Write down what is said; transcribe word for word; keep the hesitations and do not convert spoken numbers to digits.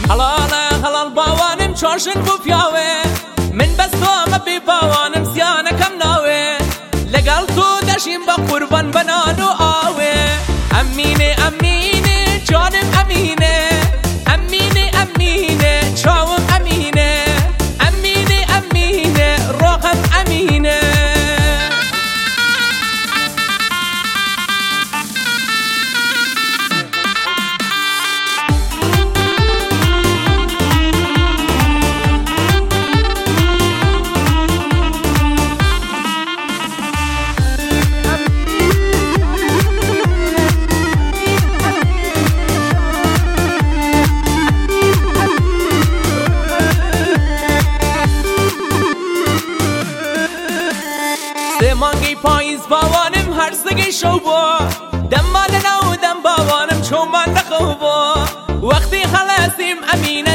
حلال حلال باوانم چارشن بو پیاوه من بس تو اما بی باوانم سیانه کم ناوه لگل تو دشیم با قربان بنانو آوه امینه امینه جانم امینه امینه امینه چاوم امینه امینه امینه روحم امینه مانگی پاییز باوانم هر سگی شو با دم مال نو دم باوانم چون من نخو با وقتی خلاصیم امینه